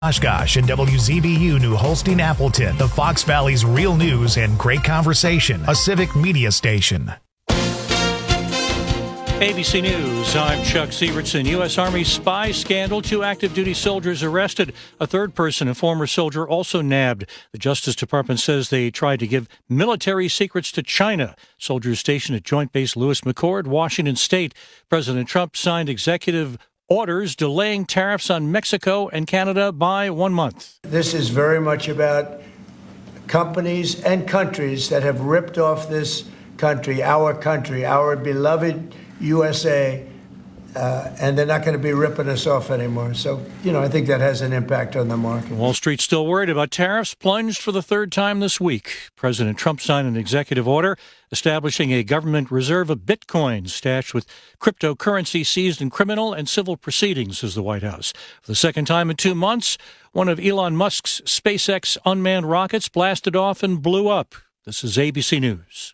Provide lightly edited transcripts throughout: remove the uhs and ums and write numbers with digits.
Oshkosh and WZBU New Holstein Appleton, the Fox Valley's real news and great conversation, a civic media station. ABC News, I'm Chuck Sievertson. U.S. Army spy scandal, 2 active duty soldiers arrested. A third person, a former soldier, also nabbed. The Justice Department says they tried to give military secrets to China. Soldiers stationed at Joint Base Lewis McChord, Washington State. President Trump signed executive orders delaying tariffs on Mexico and Canada by 1 month. This is very much about companies and countries that have ripped off this country, our beloved USA, and they're not going to be ripping us off anymore. So, I think that has an impact on the market. Wall Street's still worried about tariffs, plunged for the third time this week. President Trump signed an executive order establishing a government reserve of Bitcoin stashed with cryptocurrency seized in criminal and civil proceedings, says the White House. For the second time in 2 months, one of Elon Musk's SpaceX unmanned rockets blasted off and blew up. This is ABC News.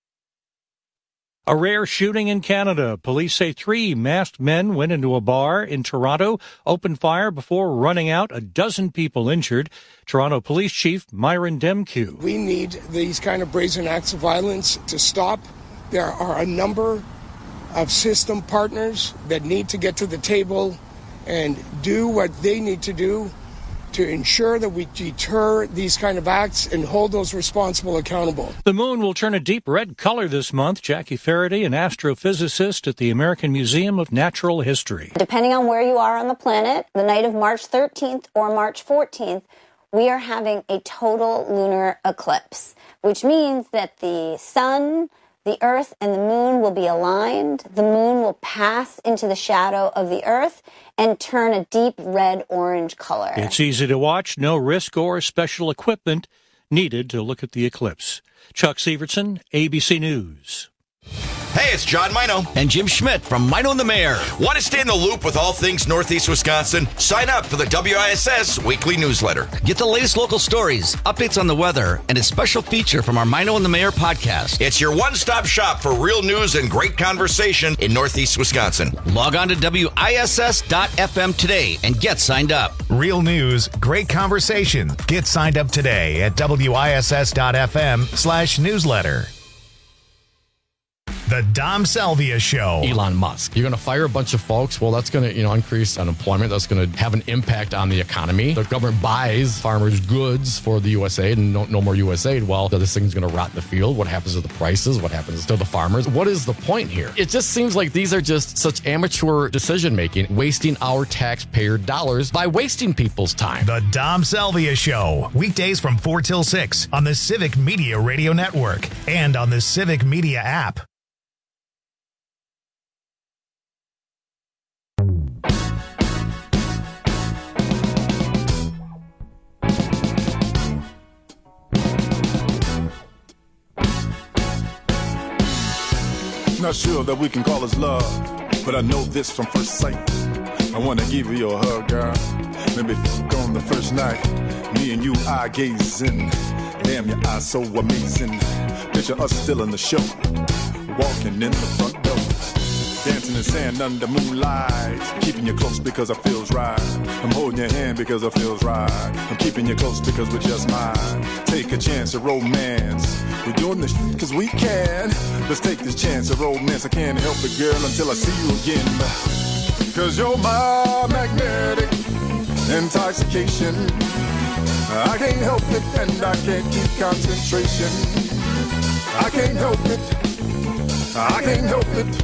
A rare shooting in Canada. Police say 3 masked men went into a bar in Toronto, opened fire before running out. A dozen people injured. Toronto Police Chief Myron Demkiw. We need these kind of brazen acts of violence to stop. There are a number of system partners that need to get to the table and do what they need to do to ensure that we deter these kind of acts and hold those responsible accountable. The moon will turn a deep red color this month. Jackie Faraday, an astrophysicist at the American Museum of Natural History. Depending on where you are on the planet, the night of March 13th or March 14th, we are having a total lunar eclipse, which means that the sun, the Earth, and the moon will be aligned. The moon will pass into the shadow of the Earth and turn a deep red-orange color. It's easy to watch, no risk or special equipment needed to look at the eclipse. Chuck Sievertson, ABC News. Hey, it's John Mino. And Jim Schmidt from Mino and the Mayor. Want to stay in the loop with all things Northeast Wisconsin? Sign up for the WISS weekly newsletter. Get the latest local stories, updates on the weather, and a special feature from our Mino and the Mayor podcast. It's your one-stop shop for real news and great conversation in Northeast Wisconsin. Log on to WISS.FM today and get signed up. Real news, great conversation. Get signed up today at WISS.FM/newsletter. The Dom Salvia Show. Elon Musk. You're going to fire a bunch of folks. Well, that's going to, increase unemployment. That's going to have an impact on the economy. The government buys farmers' goods for the USAID and no more USAID. Well, this thing's going to rot in the field. What happens to the prices? What happens to the farmers? What is the point here? It just seems like these are just such amateur decision-making, wasting our taxpayer dollars by wasting people's time. The Dom Salvia Show. Weekdays from 4 till 6 on the Civic Media Radio Network and on the Civic Media app. Not sure that we can call this love, but I know this from first sight. I want to give you a hug, girl. Maybe on the first night, me and you eye gazing. Damn, your eyes so amazing. Picture us still in the show, walking in the front door, dancing in sand under moonlight. Keeping you close because it feels right. I'm holding your hand because it feels right. I'm keeping you close because we're just mine. Take a chance of romance. We're doing this because we can. Let's take this chance of romance. I can't help it, girl, until I see you again. Cause you're my magnetic intoxication. I can't help it and I can't keep concentration. I can't help it. I can't help it.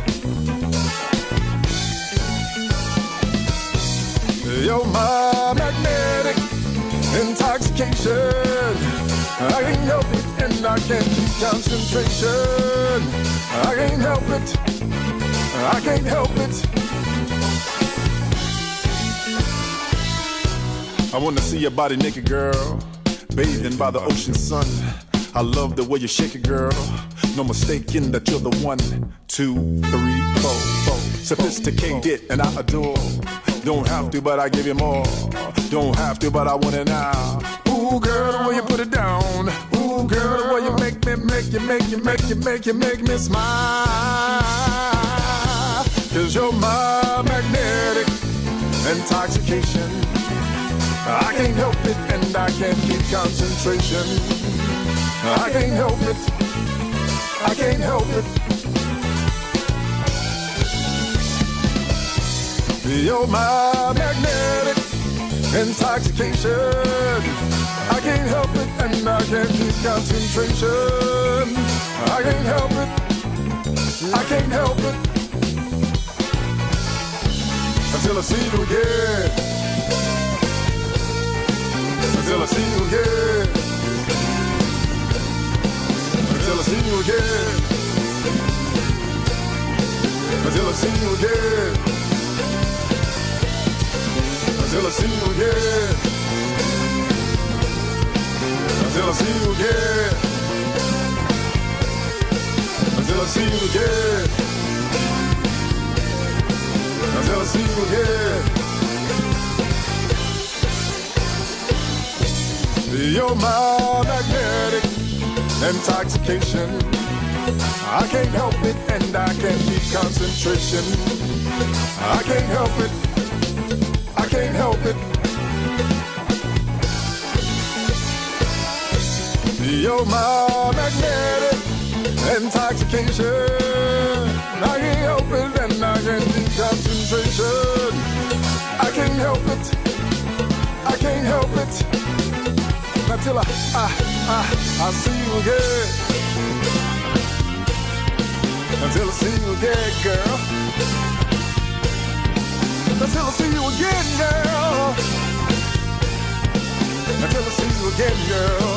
You're my magnetic intoxication. I can't help it and I can't keep concentration. I can't help it. I can't help it. I wanna see your body naked, girl, bathing by the ocean sun. I love the way you shake it, girl. No mistaking that you're the 1, 2, 3, 4. Sophisticated and I adore. Don't have to, but I give you more. Don't have to, but I want it now. Ooh, girl, the way you put it down. Ooh, girl, the way you make me smile. Cause you're my magnetic intoxication. I can't help it and I can't keep concentration. I can't help it. I can't help it. You're my magnetic intoxication. I can't help it and I can't keep concentration. I can't help it. I can't help it. Until I see you again. Until I see you again. Until I see you again. Until I see you again. Until I see you again. Until I see you again. Until I see you again. Until I see you again. You're my magnetic intoxication. I can't help it and I can't keep concentration. I can't help it. I can't help it. You're my magnetic intoxication. I can't help it and I can't keep concentration. I can't help it. I can't help it. Until I see you again. Until I see you again, girl. Until I see you again, girl. Until I see you again, girl.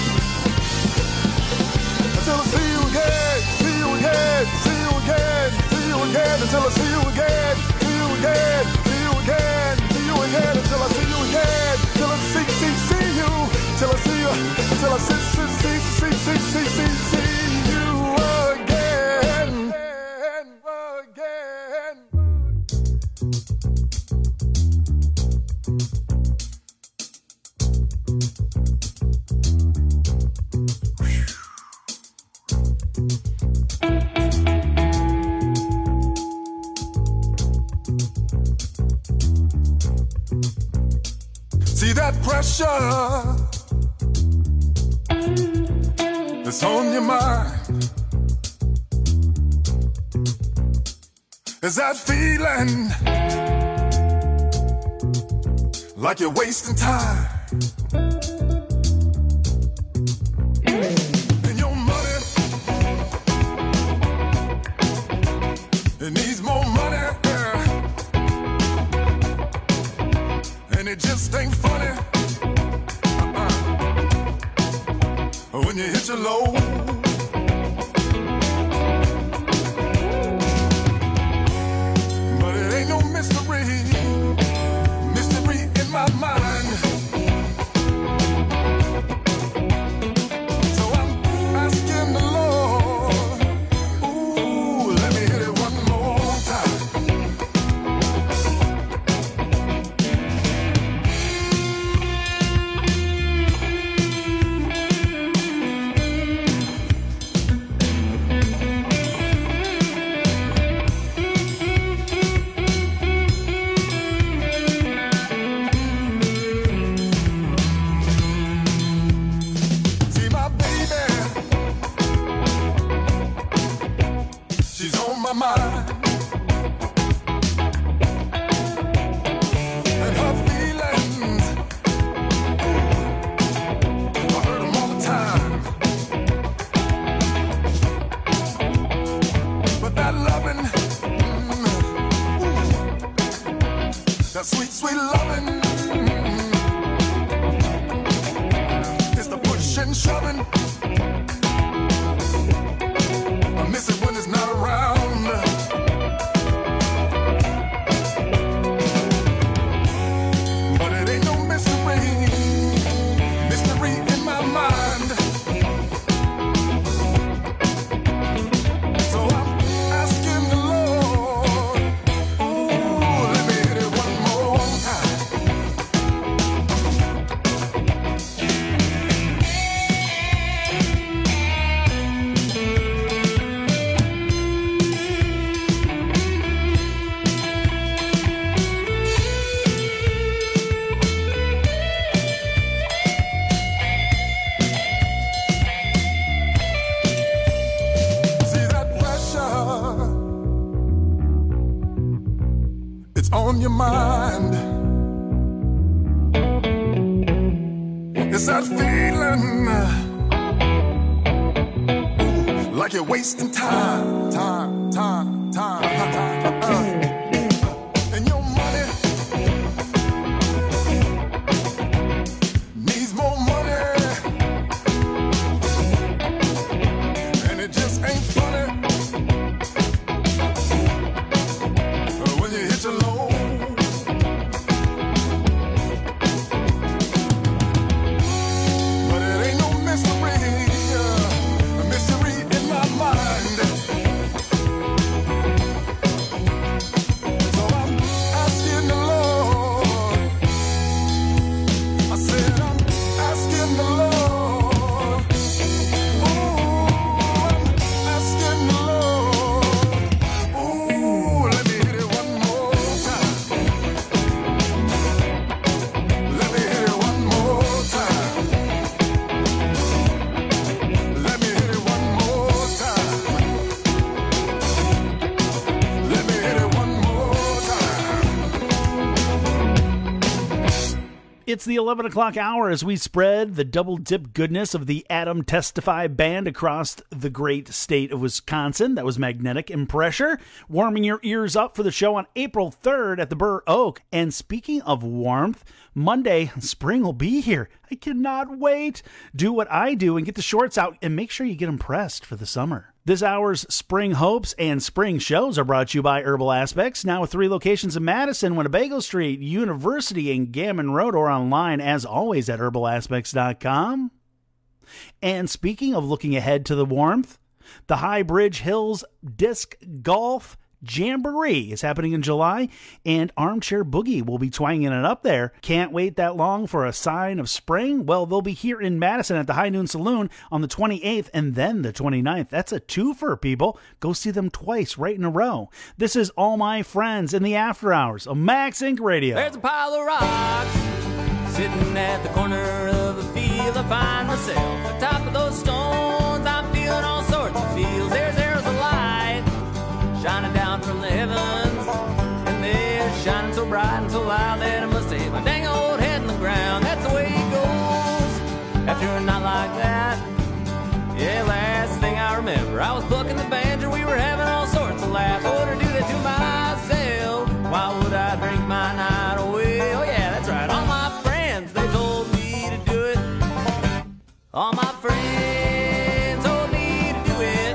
Until I see you again, see you again, see you again, see you again. Until I see you again, see you again, see you again, see you again. Until I see you again, till I see you. Till I see you, till I see you again. See that pressure that's on your mind? Is that feeling like you're wasting time? And your money, it needs more money, and it just ain't funny. When you hit your low, but it ain't no mystery in my mind. So I'm asking the Lord, ooh, let me hit it one more time. It's that feeling like you're wasting time. And your money needs more money, and it just ain't funny when you hit your low. It's the 11 o'clock hour as we spread the double dip goodness of the Adam Testify Band across the great state of Wisconsin. That was Magnetic Impressure, warming your ears up for the show on April 3rd at the Burr Oak. And speaking of warmth, Monday, spring will be here. I cannot wait. Do what I do and get the shorts out and make sure you get them pressed for the summer. This hour's Spring Hopes and Spring Shows are brought to you by Herbal Aspects, now with 3 locations in Madison, Winnebago Street, University, and Gammon Road, or online, as always, at herbalaspects.com. And speaking of looking ahead to the warmth, the High Bridge Hills Disc Golf Jamboree is happening in July, and Armchair Boogie will be twanging it up there. Can't wait that long for a sign of spring? Well, they'll be here in Madison at the High Noon Saloon on the 28th and then the 29th. That's a twofer, people. Go see them twice right in a row. This is All My Friends in the After Hours of Max Inc. Radio. There's a pile of rocks sitting at the corner of a field. I find myself atop of those stones. I'm feeling all sorts of feels. There's a light shining down from the heavens, and they're shining so bright and so loud that I must have my dang old head in the ground. That's the way it goes after a night like that. Yeah, last thing I remember, I was plucking the banjo, we were having all sorts of laughs. I wouldn't do that to myself. Why would I drink my night away? Oh yeah, that's right, all my friends, they told me to do it. All my friends told me to do it.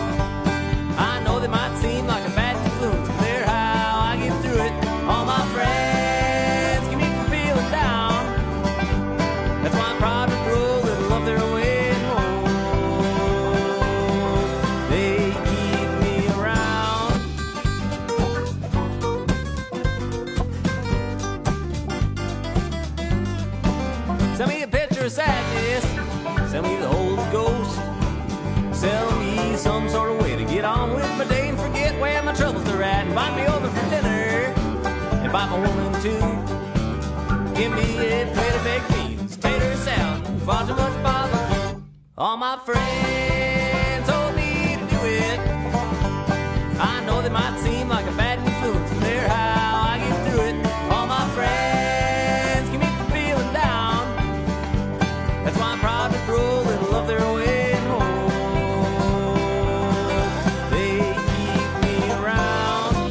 I know they might seem like a bad influence, but they're how I get through it. All my friends keep me from feeling down. That's why I'm proud to throw a little of their way home. They keep me around. Send me a picture of sadness. Send me the Holy Ghost. Sell me some sort of way to get on with my day and forget where my troubles are at. Invite me over for dinner. Invite my woman too. Give me a plate of baked beans, tater salad, far too much bother. All my friends told me to do it. I know they might seem like a bad influence, but they're how I get through it. All my friends keep me from feeling down. That's why I'm proud to throw a little of their way home. They keep me around.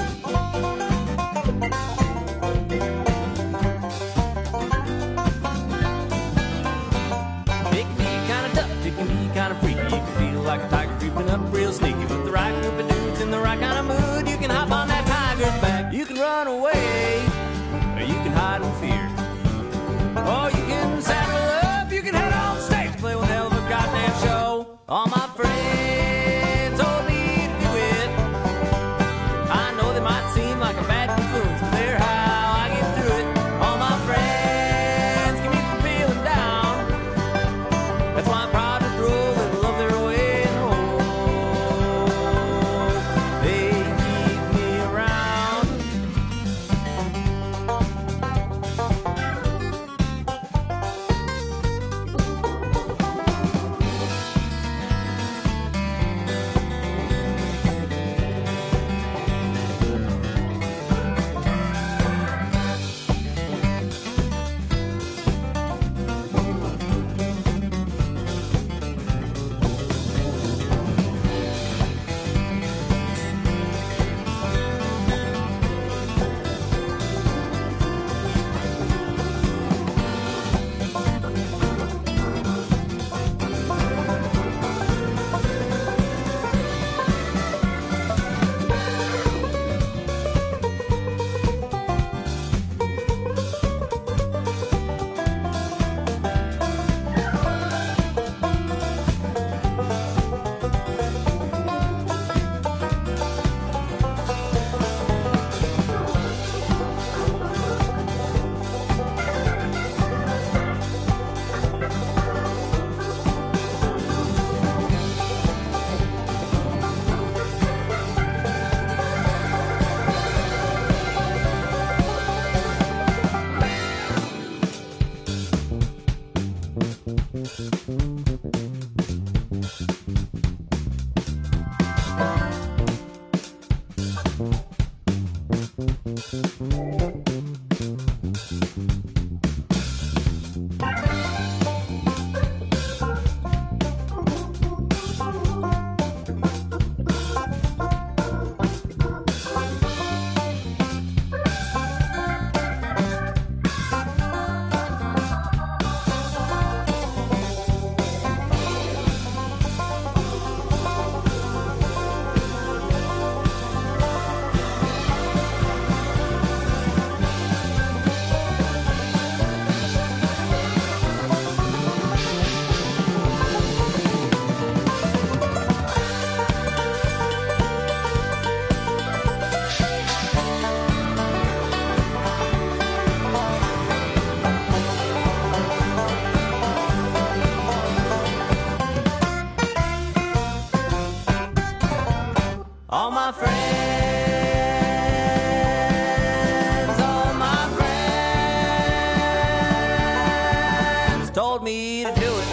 told me to do it.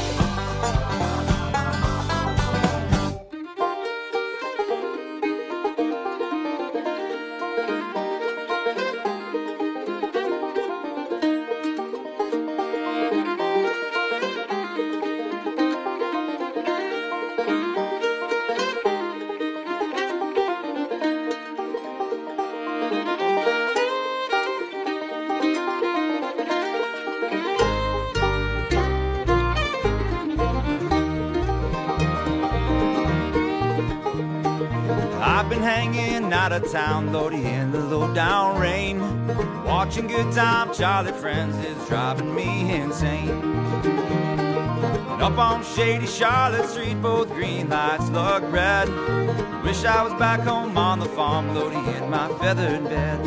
I've been hanging out of town, Lordy, in the low down rain. Watching Good Time Charlie Friends is driving me insane. And up on shady Charlotte Street, both green lights look red. Wish I was back home on the farm, Lordy, in my feathered bed.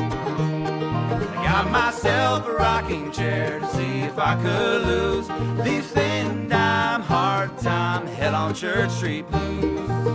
I got myself a rocking chair to see if I could lose these thin dime, hard time, hell on Church Street blues.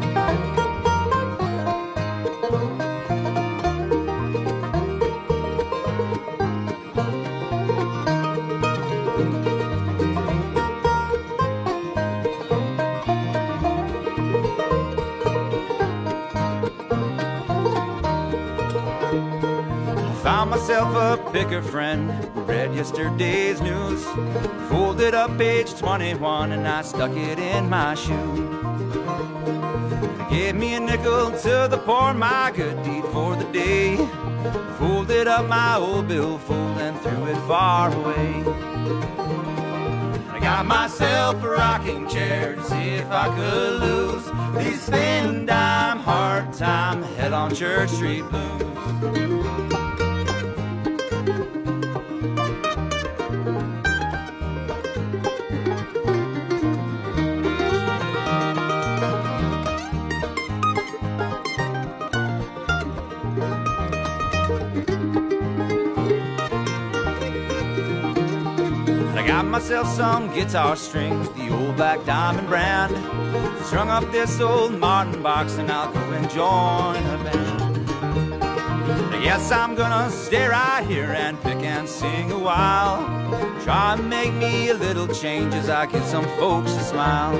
Found myself a picker friend who read yesterday's news. Folded up page 21 and I stuck it in my shoe. He gave me a nickel to the poor, my good deed for the day. Folded up my old billfold and threw it far away. I got myself a rocking chair to see if I could lose these thin dime, hard time, hell on Church Street blues. Got myself some guitar strings, the old Black Diamond brand. Strung up this old Martin box and I'll go and join a band. I guess I'm gonna stay right here and pick and sing a while. Try and make me a little change as I give some folks a smile.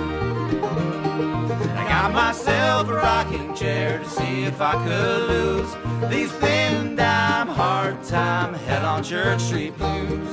I got myself a rocking chair to see if I could lose these thin dime, hard time, hell on Church Street blues.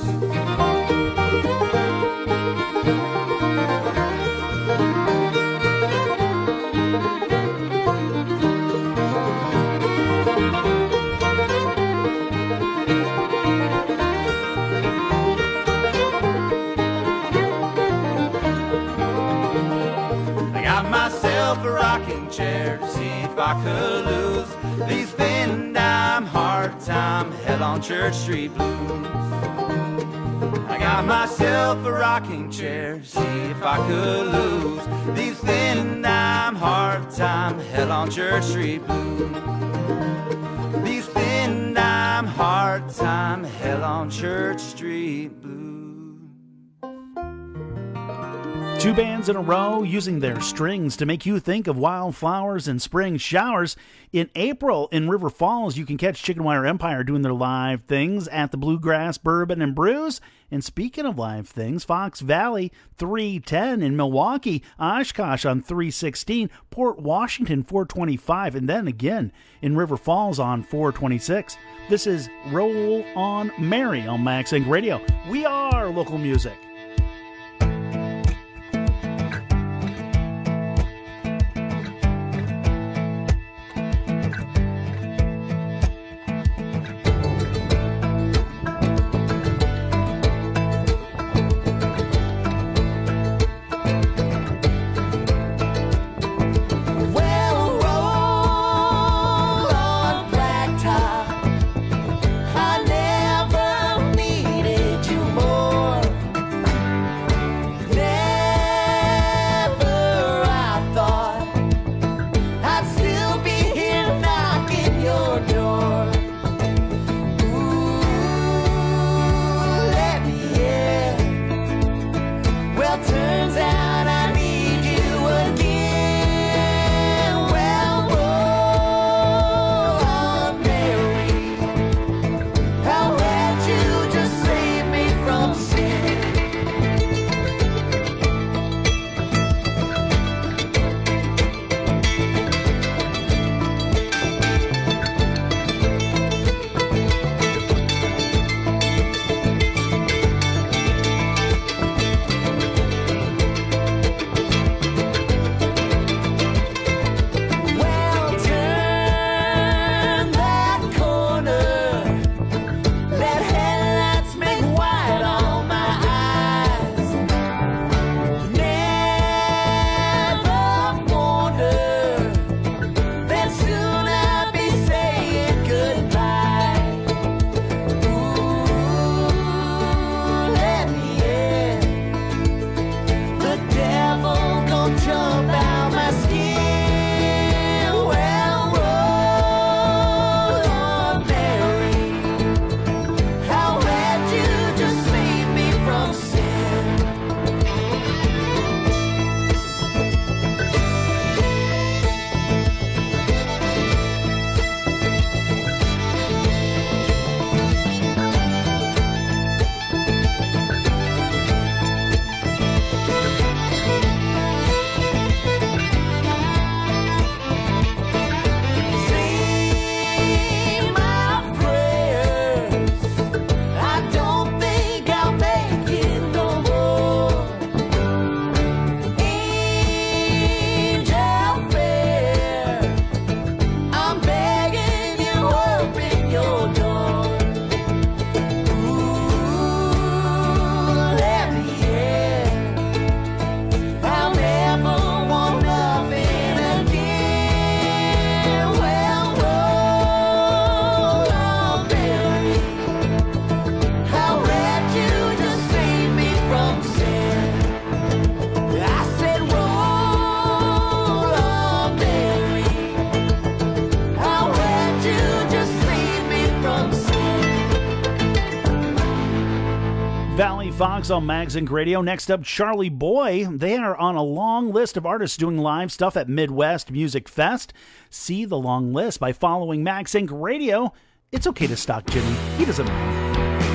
A rocking chair to see if I could lose these thin dime, hard time, hell on Church Street blues. I got myself a rocking chair to see if I could lose these thin dime, hard time, hell on Church Street blues. These thin dime, hard time, hell on Church Street blues. Two bands in a row using their strings to make you think of wildflowers and spring showers. In April in River Falls, you can catch Chicken Wire Empire doing their live things at the Bluegrass Bourbon and Brews. And speaking of live things, Fox Valley 310 in Milwaukee, Oshkosh on 316, Port Washington 425, and then again in River Falls on 426. This is Roll On Mary on Max Inc. Radio. We are local music. I never needed you more. Fox on Magazine Radio. Next up, Charlie Boy. They are on a long list of artists doing live stuff at Midwest Music Fest. See the long list by following Magazine Radio. It's okay to stalk Jimmy. He doesn't mind.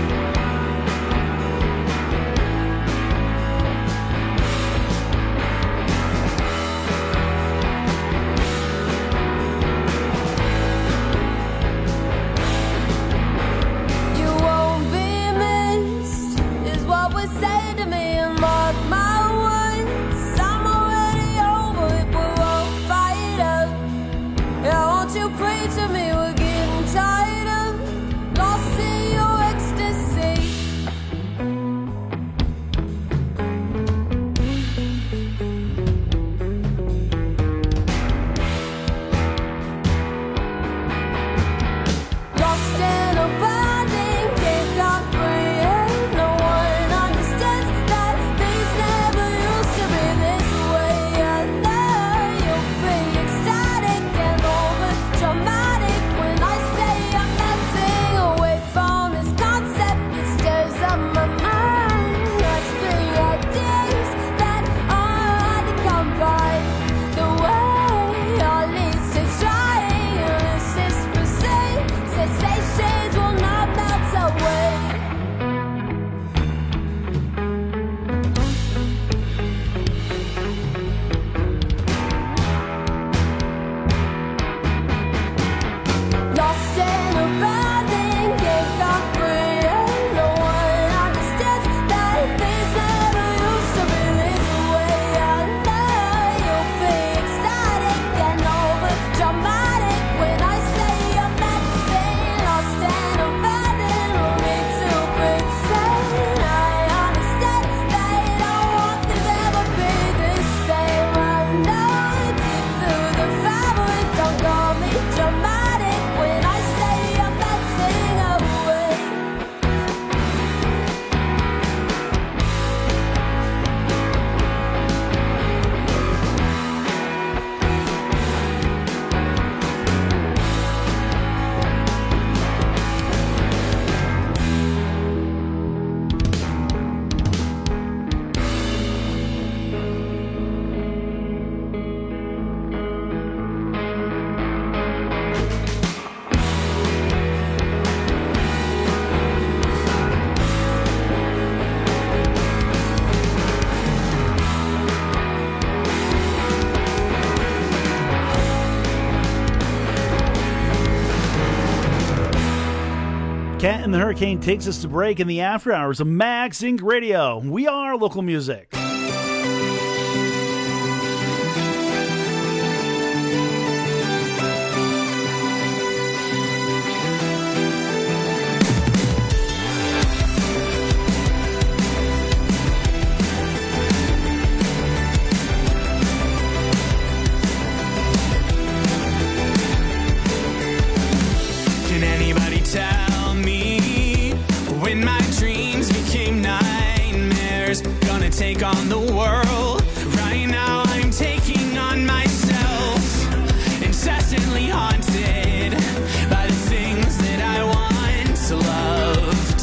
Cat and the Hurricane takes us to break in the after hours of Max Inc. Radio. We are local music. Take on the world. Right now I'm taking on myself, incessantly haunted by the things that I once loved.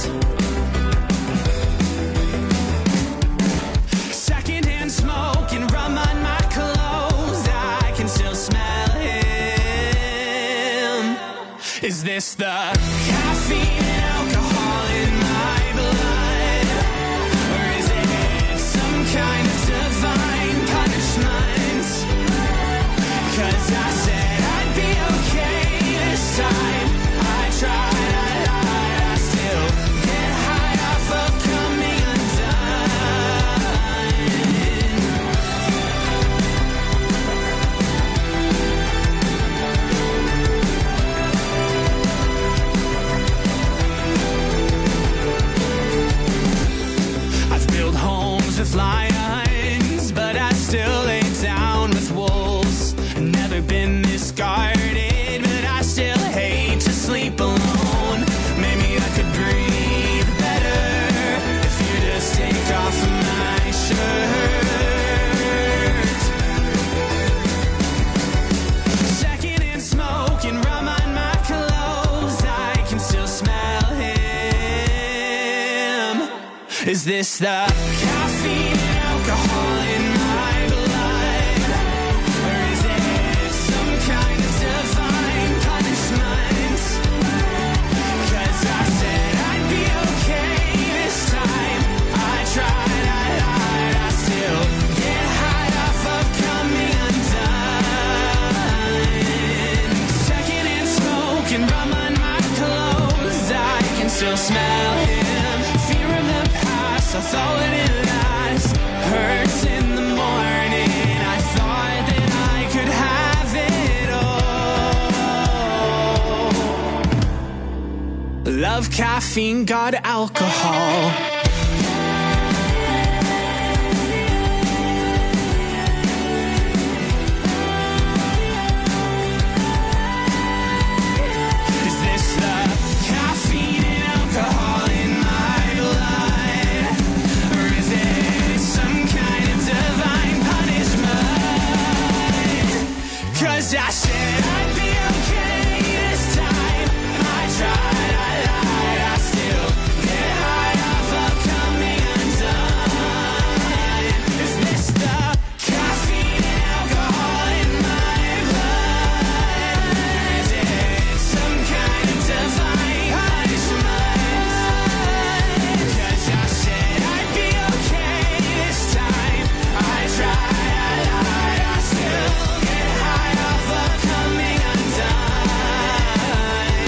Secondhand smoke and rum on my clothes, I can still smell him. Is this the caffeine and alcohol in my blood? Kind of divine punishment, 'cause I said I'd be okay this time. I tried, I still get high off of coming undone. I've built homes with lions, but I still lay down with wolves. Never been this guarded, but I still hate to sleep alone. Maybe I could breathe better if you just take off my shirt. Secondhand smoke and rum on my clothes, I can still smell him. Is this the caffeine and alcohol in my blood? Or is it some kind of divine punishment? 'Cause I said I'd be okay this time. I tried, I lied, I still get high off of coming undone. Second in smoke and rum on my clothes, I can still smell him. Fear of the past, I thought it last. Hurts in the morning, I thought that I could have it all. Love caffeine, God alcohol. Is this the caffeine and alcohol in my blood? Or is it some kind of divine punishment? 'Cause I said I'd be okay this time. I tried, I lied, I still get high off of coming undone. Is this the caffeine and alcohol in my blood? Is it some kind of divine punishment? 'Cause I said I'd be okay this time. I tried, I lied, I still get high off of coming undone.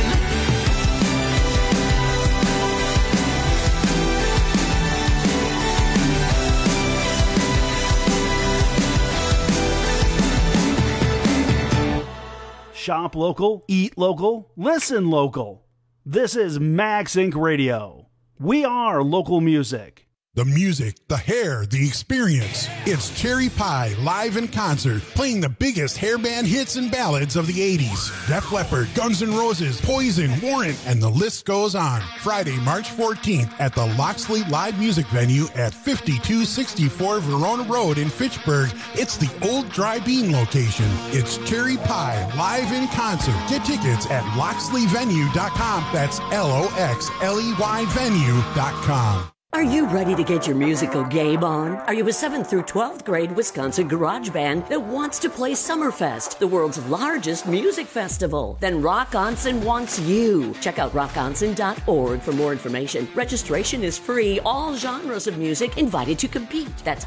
Shop local, eat local, listen local. This is Max Inc. Radio. We are local music. The music, the hair, the experience. It's Cherry Pie live in concert, playing the biggest hair band hits and ballads of the 80s. Def Leppard, Guns N' Roses, Poison, Warrant, and the list goes on. Friday, March 14th at the Loxley Live Music Venue at 5264 Verona Road in Fitchburg. It's the old Dry Bean location. It's Cherry Pie live in concert. Get tickets at loxleyvenue.com. That's LOXLEY venue.com. Are you ready to get your musical game on? Are you a 7th through 12th grade Wisconsin garage band that wants to play Summerfest, the world's largest music festival? Then Rock Onsen wants you. Check out rockonsen.org for more information. Registration is free. All genres of music invited to compete. That's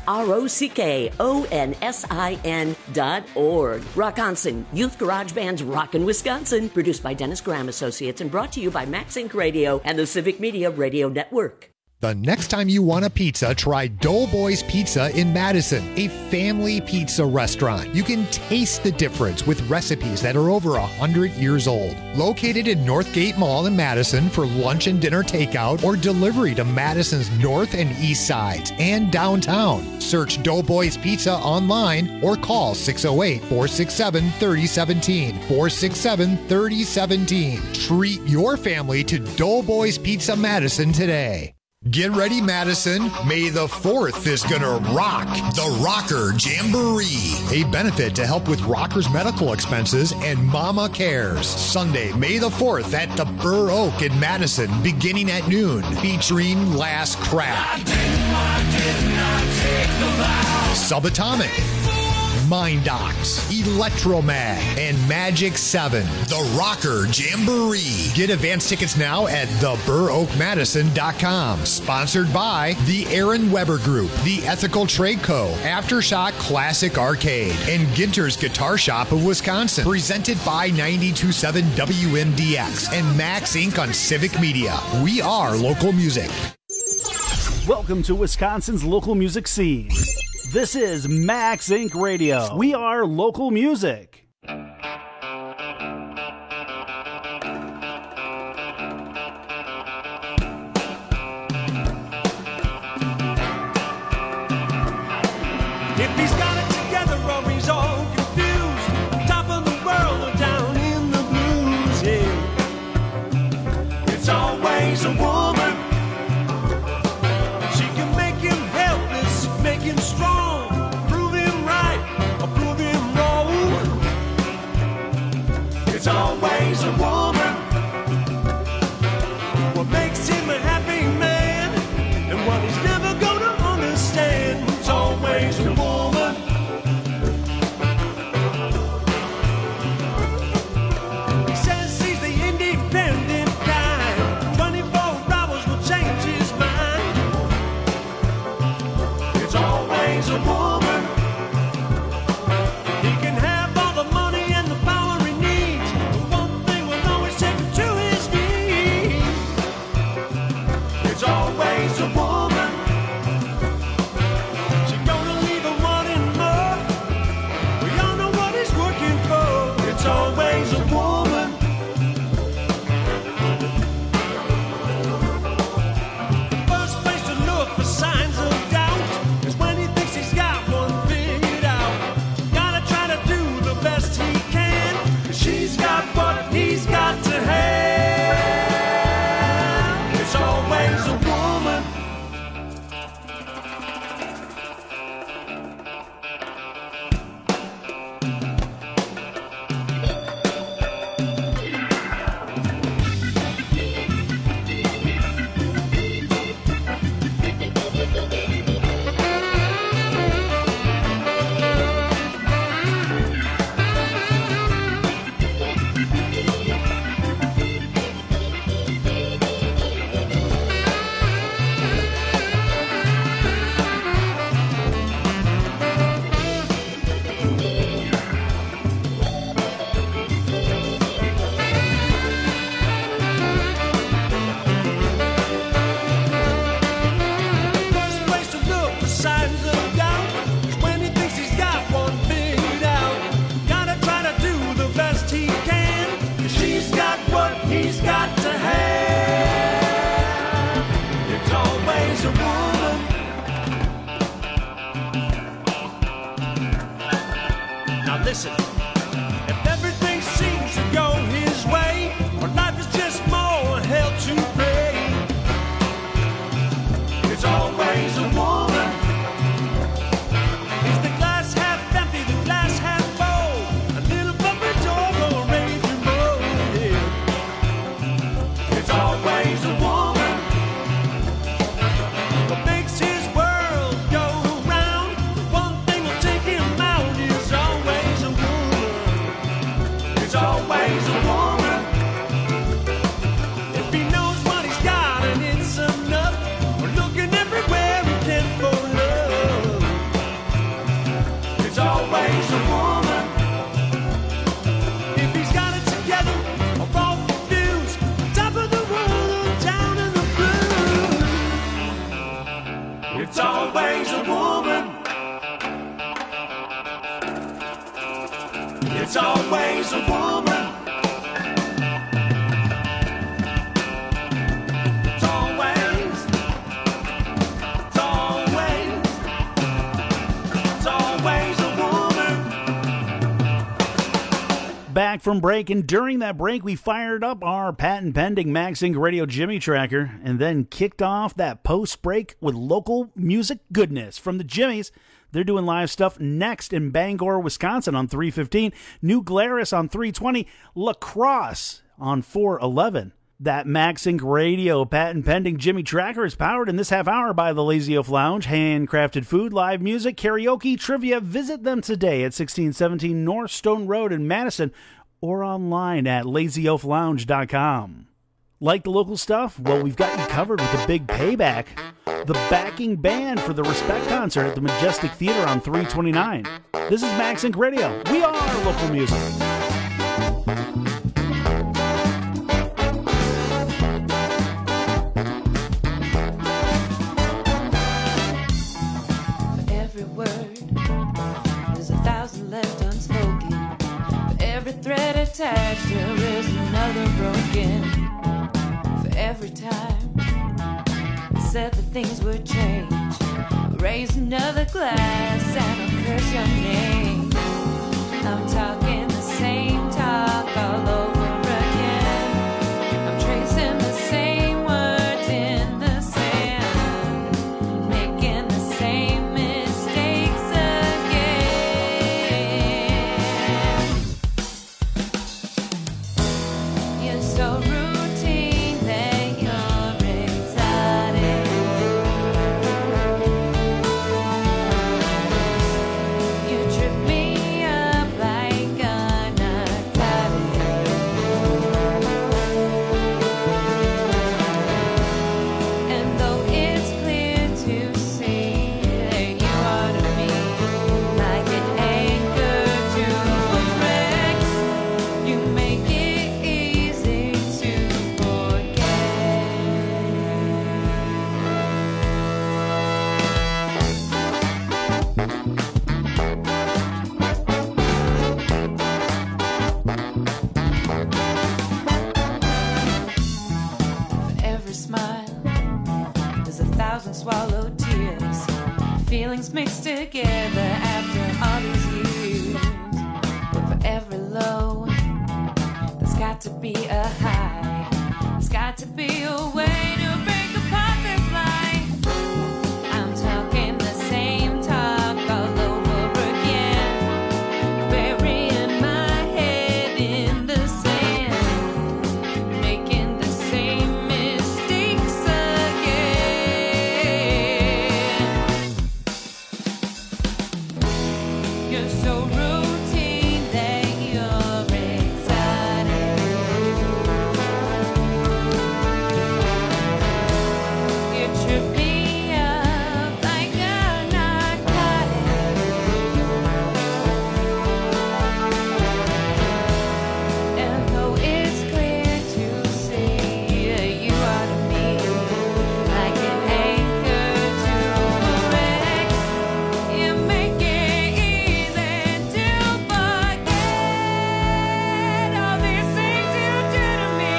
ROCKONSIN.org. Rock Onsen, Youth Garage Band's Rockin' Wisconsin. Produced by Dennis Graham Associates and brought to you by Max Inc. Radio and the Civic Media Radio Network. The next time you want a pizza, try Doughboys Pizza in Madison, a family pizza restaurant. You can taste the difference with recipes that are over 100 years old. Located in Northgate Mall in Madison for lunch and dinner takeout or delivery to Madison's north and east sides and downtown. Search Doughboys Pizza online or call 608-467-3017. 467-3017. Treat your family to Doughboys Pizza Madison today. Get ready, Madison. May the 4th is gonna rock the Rocker Jamboree, a benefit to help with rockers' medical expenses and Mama Cares. Sunday, May the 4th at the Burr Oak in Madison, beginning at noon, featuring Last Crack, Subatomic, Mind Docs, Electromag, and Magic 7. The Rocker Jamboree. Get advance tickets now at theburoakmadison.com. Sponsored by the Aaron Weber Group, the Ethical Trade Co., Aftershock Classic Arcade, and Ginter's Guitar Shop of Wisconsin. Presented by 92.7 WMDX and Max Inc. on Civic Media. We are local music. Welcome to Wisconsin's local music scene. This is Max Inc. Radio. We are local music. If he's got it together or he's all confused, top of the world or down in the blues, yeah. It's always a woman. She can make him helpless, make him strong, prove him right or prove him wrong. It's always a woman. What makes him a happy man and what he always a woman. He can have all the money and the power he needs, but one thing will always take him to his knees. It's always a woman. She's gonna leave him wanting more. We all know what he's working for. It's always a woman. The first place to look for signs of doubt is when he thinks he's got one figured out. Gotta try to do the best he can, 'cause she's got what he's got to have. It's always a woman. First place to look for signs of doubt is when he thinks he's got one figured out. Gotta try to do the best he can, 'cause she's got what he's got to have. It's always a woman. Now listen, if everything seems to go his way, or life is just more hell to pay, it's always a woman. Is the glass half empty, the glass half full? A little puppet dog or a raging bull, yeah. It's always a woman. What makes his world go round, the one thing will take him out is always a woman. It's always a woman. If he knows what he's got and it's enough, we're looking everywhere he can for love. It's always a woman. If he's got it together or all confused, top of the world or down in the blues, it's always a woman. It's always a woman. It's always, it's always, it's always a woman. Back from break, and during that break, we fired up our patent-pending MagSync Radio Jimmy Tracker and then kicked off that post-break with local music goodness from the Jimmys. They're doing live stuff next in Bangor, Wisconsin on 315, New Glarus on 320, La Crosse on 411. That MagSync Radio patent-pending Jimmy Tracker is powered in this half hour by the Lazy Oaf Lounge. Handcrafted food, live music, karaoke, trivia. Visit them today at 1617 North Stone Road in Madison or online at lazyoaflounge.com. Like the local stuff? Well, we've got you covered with the big payback. The backing band for the Respect concert at the Majestic Theater on 329. This is MagSync Radio. We are local music. Every word, there's 1,000 left unspoken. For every thread attached, there is another broken. For every time I said that things would change, I'll raise another glass and I'll curse your name. I'm talking the same talk all over again. I'm tracing the same words in the sand, making the same mistakes again. You're so routine that you're exotic. You trip me up like feelings mixed together after all these years. But for every low, there's got to be a high. There's got to be a way to break apart this lie. I'm talking the same talk all over again, burying my head in the sand, making the same mistakes again. You're so routine that you're exotic. You trip me up like a narcotic. And though it's clear to see, you are to me like an anchor to a wreck. You make it easy to forget all these things you do to me.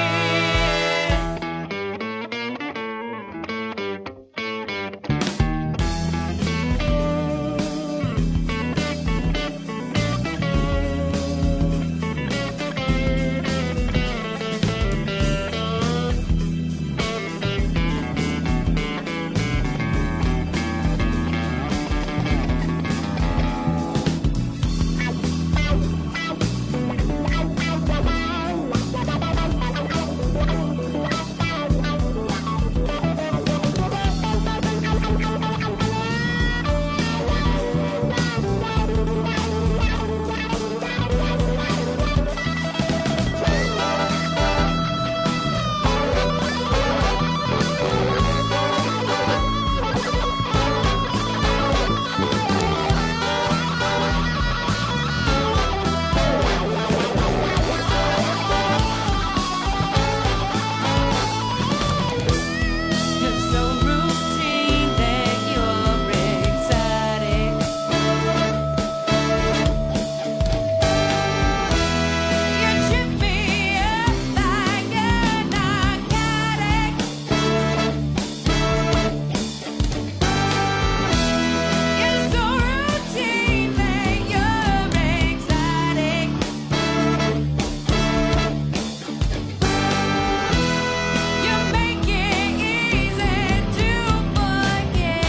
You're so routine that you're exotic. You trip me up like a narcotic. You're so routine that you're exotic. You make it easy to forget.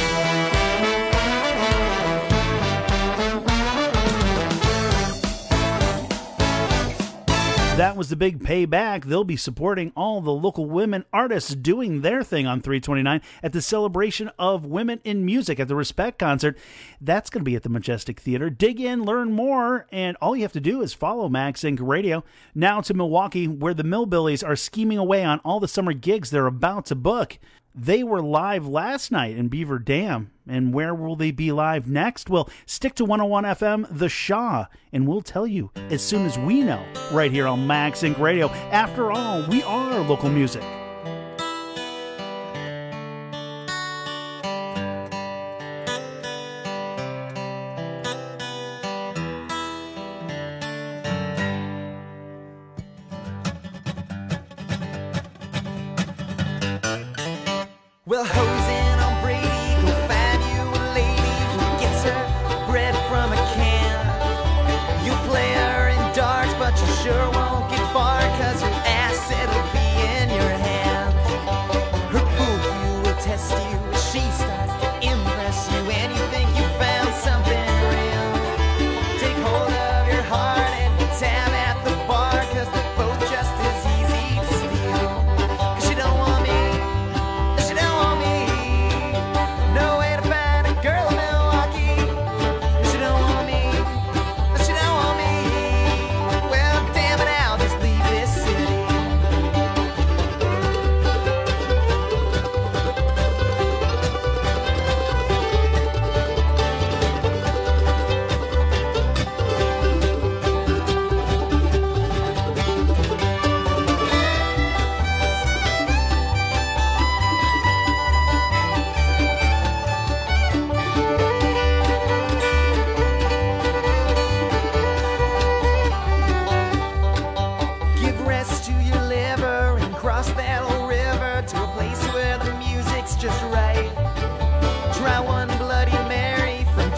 That was the big payback. They'll be supporting all the local women artists doing their thing on 3/29 at the celebration of women in music at the Respect concert. That's going to be at the Majestic Theater. Dig in, learn more, and all you have to do is follow Max Inc. Radio. Now to Milwaukee, where the Millbillies are scheming away on all the summer gigs they're about to book. They were live last night in Beaver Dam. And where will they be live next? Well, stick to 101 FM, The Shaw, and we'll tell you as soon as we know, right here on Max Inc. Radio. After all, we are local music. Well, hosing on Brady, go find you a lady who gets her bread from a can. You play her in darts, but you sure won't get far, 'cause her asset will be in your hands. Her poop you will test you, she starts to impress you, and you think you found something real. Take hold of your heart and tab at the bar, 'cause they're both just as easy to steal. 'Cause she don't want me, she don't want me.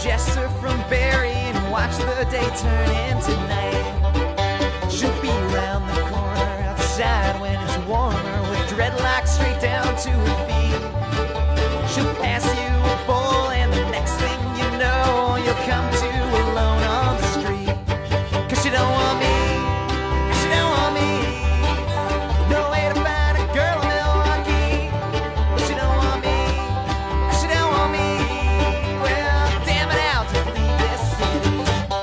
Jester from Barry and watch the day turn into night. She'll be around the corner outside when it's warmer with dreadlocks straight down to her feet. She'll pass you a bowl and the next thing you know you'll come to alone on the street. 'Cause she don't want me, she don't want me. No way to find a girl in Milwaukee. She don't want me, she don't want me. Well, damn it, I'll just leave this city.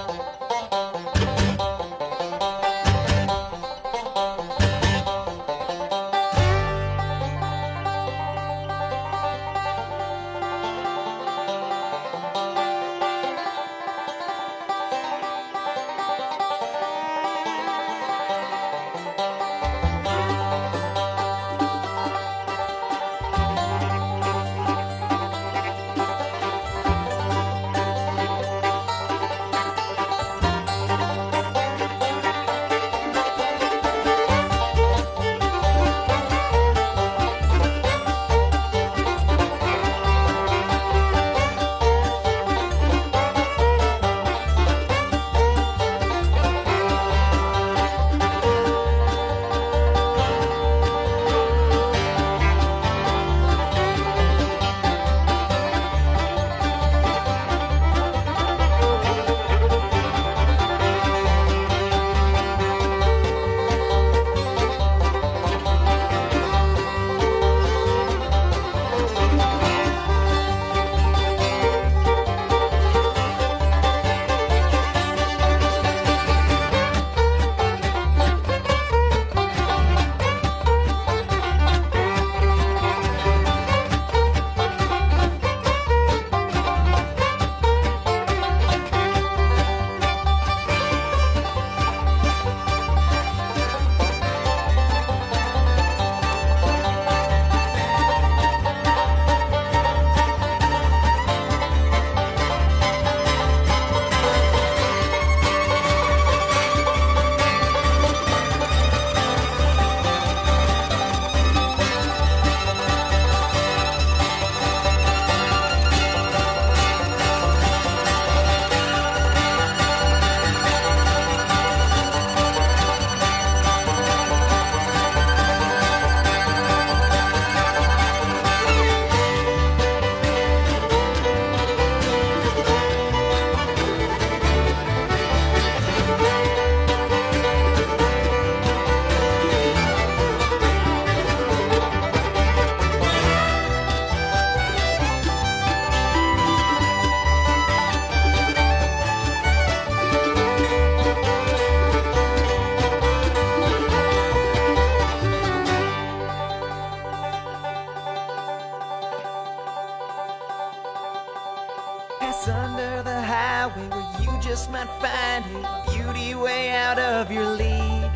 Pass under the highway where you just might find a beauty way out of your league.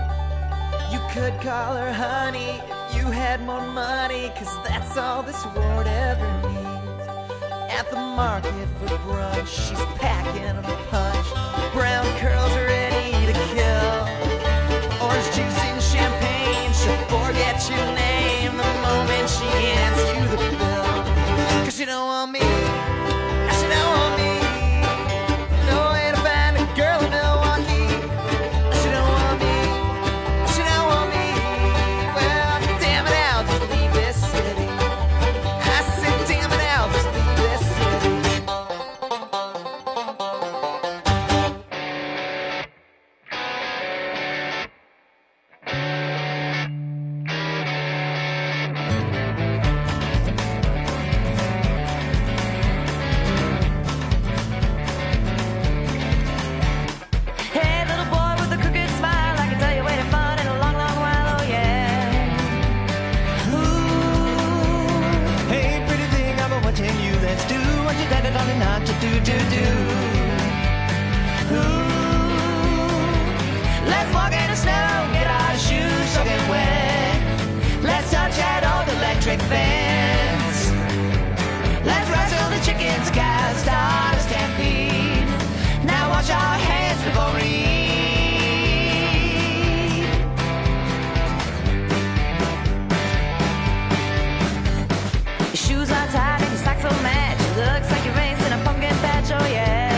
You could call her honey if you had more money, 'cause that's all this world ever needs. At the market for brunch, she's packing a punch. Brown curls ready to kill. Orange juice and champagne, she'll forget your name the moment she hands you the bill. 'Cause she don't want me, she don't want me. No way to find a girl in Milwaukee. She don't want me, she don't want me. Well, damn it, I'll just leave this city. I said, damn it, I'll just leave this city. Hey, little boy with a crooked smile, I can tell you waited fun in a long, long while, oh yeah. Ooh. Hey, pretty thing, I've been watching you. Let's do what your daddy told me not to do. Ooh. Let's walk in the snow, get our shoes soaking wet. Let's touch that old electric fence. Let's wrestle the chickens, cows, start a stampede. Now wash our hands before we eat. Your shoes are tied and your socks will match. Looks like you're racing a pumpkin patch, oh yeah.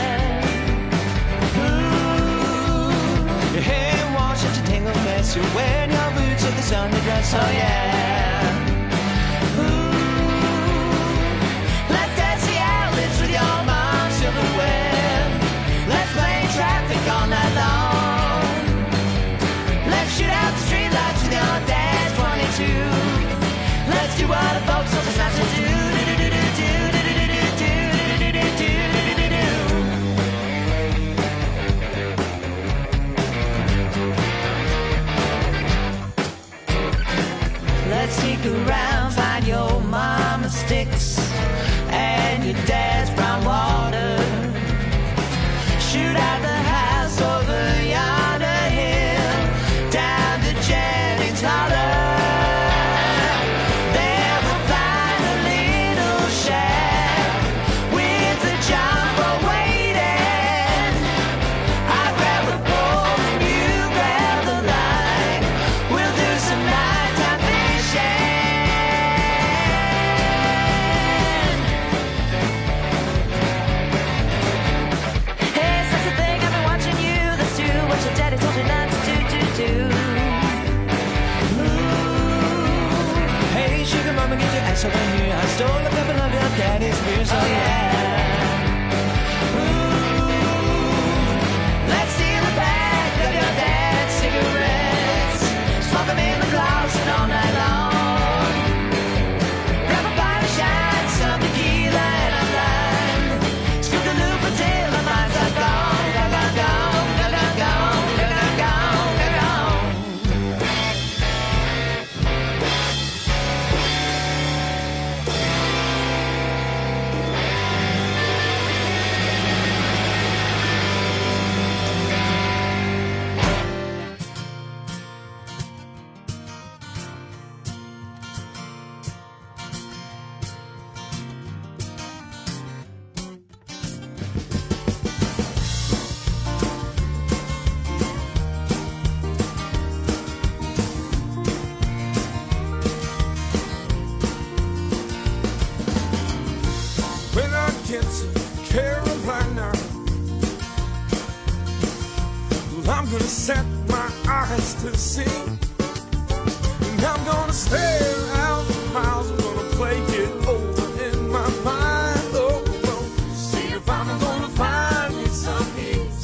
gonna set my eyes to see. And I'm gonna stare out for miles. I'm gonna play it over in my mind. Oh, oh. See if I'm gonna find me some peace.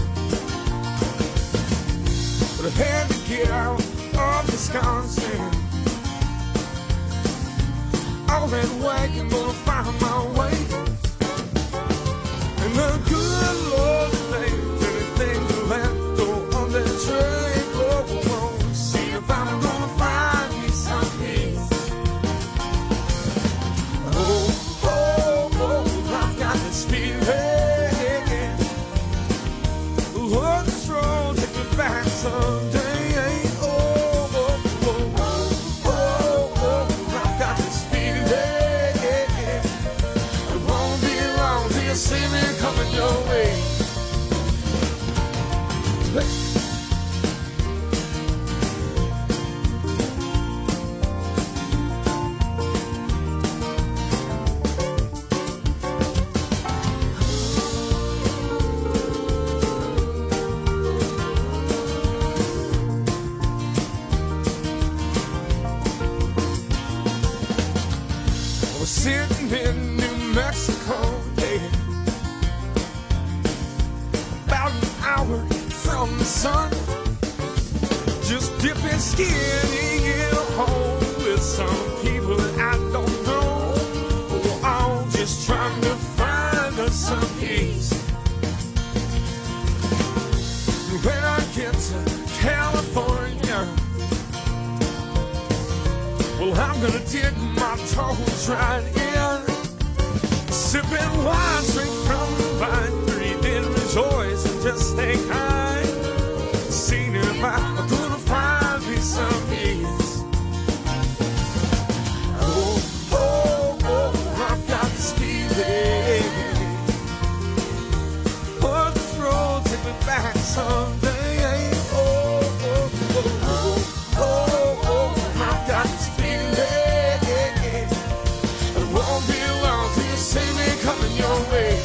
But I had to get out of Wisconsin. All that wagon gonna find my way. And the good Lord thinks anything to let go on that train. Oh, oh, oh. See if I'm gonna find me some peace. Oh, oh, oh, I've got this feeling. Lord, this road take me back someday. Oh, oh, oh, oh, oh, oh, I've got this feeling. It won't be long till you see me coming your way. I was sitting in New Mexico, yeah, about an hour from the sun, just dipping skinny in a hole with some people that I don't know. Oh, I'm just trying to find us some peace. When I get to California, well, I'm gonna dip my toes right in, sipping wine straight from the vine, breathing rejoice and just stay high. Seeing if I'm gonna find me some peace. Oh, oh, oh, I've got this feeling. But this road take me back someday. Oh, oh, oh, oh, oh, oh, I've got this feeling. It won't be long till you see me coming your way.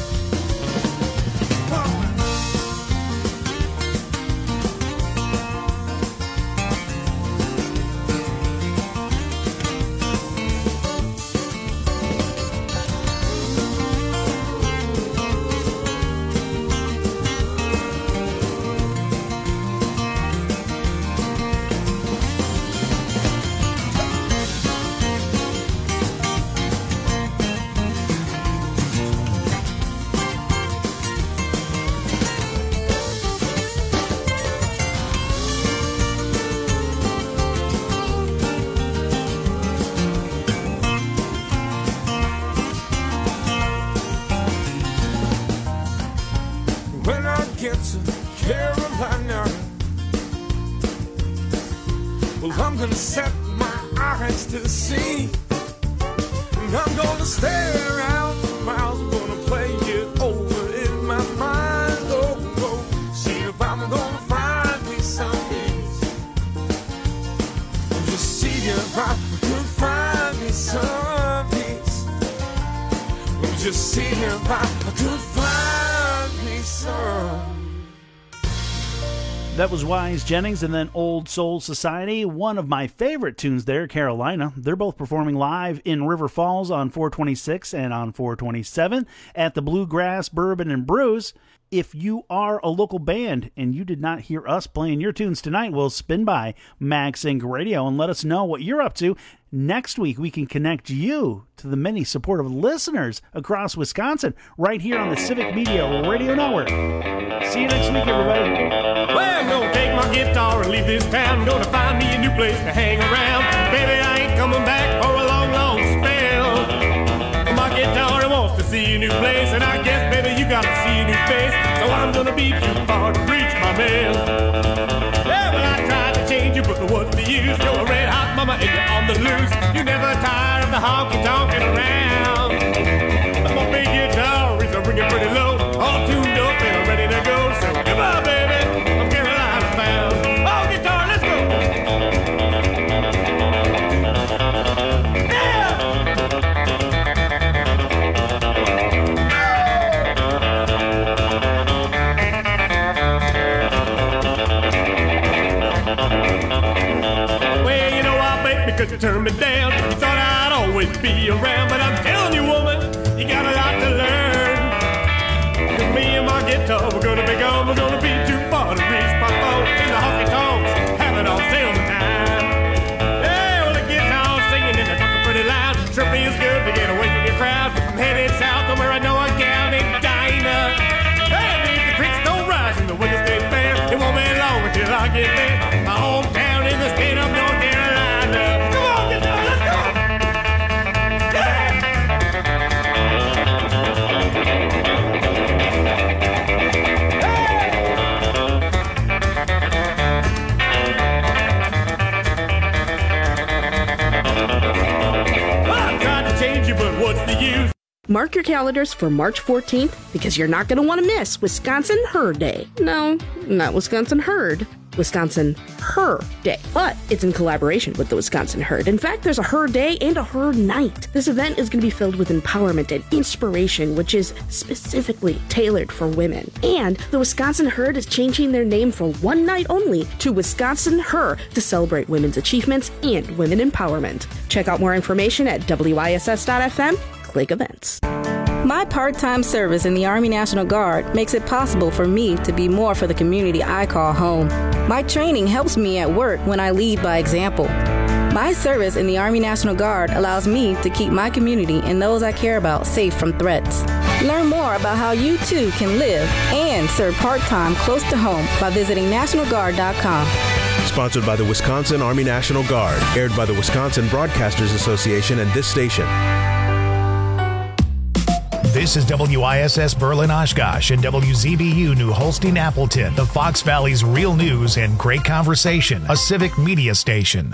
When I get to Carolina, well, I'm gonna set my eyes to see. And I'm gonna stare out for miles. I'm gonna play it over in my mind. Oh, oh, see if I'm gonna find me some peace. Just see if I could find me some peace. Just see if I could find me some. That was Wise Jennings and then Old Soul Society. One of my favorite tunes there, Carolina. They're both performing live in River Falls on 426 and on 427 at the Bluegrass Bourbon and Brews. If you are a local band and you did not hear us playing your tunes tonight, we'll spin by Max Inc. Radio and let us know what you're up to. Next week, we can connect you to the many supportive listeners across Wisconsin right here on the Civic Media Radio Network. See you next week, everybody. Well, I'm gonna take my guitar and leave this town. Gonna find me a new place to hang around. Baby, I ain't coming back for a long, long spell. My guitar wants to see a new place, and I guess, baby, you gotta see a new face. So I'm gonna be too far to reach my mail. Yeah, well, I tried to change you, but what's the use? You're a red hot mama and you're on the loose. You never tired of the honky-tonkin' around. My big guitar is ringing pretty low, all tuned up and ready to go. So goodbye, baby, I'm Carolina bound. Oh, guitar, let's go. Yeah! could turn me down. You thought I'd always be around, but I'm telling you, woman, you got a lot to learn. 'Cause me and my guitar, we're gonna be gone, we're gonna be too far to reach my phone in the honky tonks, have it all same time. Hey, well, the guitar singing and the talking pretty loud. Sure feels good to get away from your crowd. I'm headed south to where I know a gal named Dinah. Hey, if the creeks don't rise and the windows stay fair, it won't be long until I get there. My hometown in the state of North Carolina. Come on, get down, let's go! I tried to change you, but what's the use? Mark your calendars for March 14th because you're not going to want to miss Wisconsin Her Day. No, not Wisconsin Herd. Wisconsin Her Day. But it's in collaboration with the Wisconsin Herd. In fact, there's a Her Day and a Her Night. This event is going to be filled with empowerment and inspiration, which is specifically tailored for women. And the Wisconsin Herd is changing their name for one night only to Wisconsin Her to celebrate women's achievements and women empowerment. Check out more information at WISS.FM. Click events. My part-time service in the Army National Guard makes it possible for me to be more for the community I call home. My training helps me at work when I lead by example. My service in the Army National Guard allows me to keep my community and those I care about safe from threats. Learn more about how you too can live and serve part-time close to home by visiting NationalGuard.com. Sponsored by the Wisconsin Army National Guard. Aired by the Wisconsin Broadcasters Association and this station. This is WISS Berlin Oshkosh and WZBU New Holstein Appleton, the Fox Valley's real news and great conversation, a civic media station.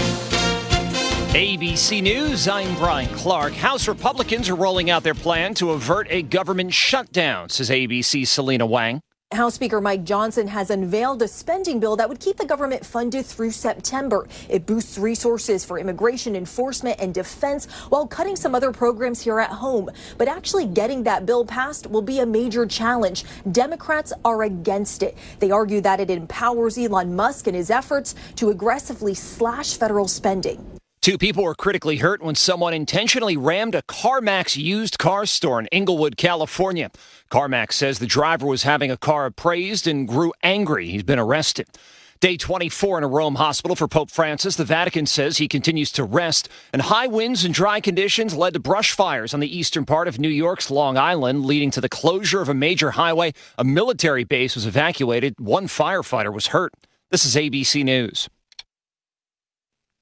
ABC News, I'm Brian Clark. House Republicans are rolling out their plan to avert a government shutdown, says ABC's Selena Wang. House Speaker Mike Johnson has unveiled a spending bill that would keep the government funded through September. It boosts resources for immigration enforcement and defense while cutting some other programs here at home. But actually getting that bill passed will be a major challenge. Democrats are against it. They argue that it empowers Elon Musk in his efforts to aggressively slash federal spending. 2 people were critically hurt when someone intentionally rammed a CarMax used car store in Inglewood, California. CarMax says the driver was having a car appraised and grew angry. He's been arrested. Day 24 in a Rome hospital for Pope Francis. The Vatican says he continues to rest, and high winds and dry conditions led to brush fires on the eastern part of New York's Long Island, leading to the closure of a major highway. A military base was evacuated. 1 firefighter was hurt. This is ABC News.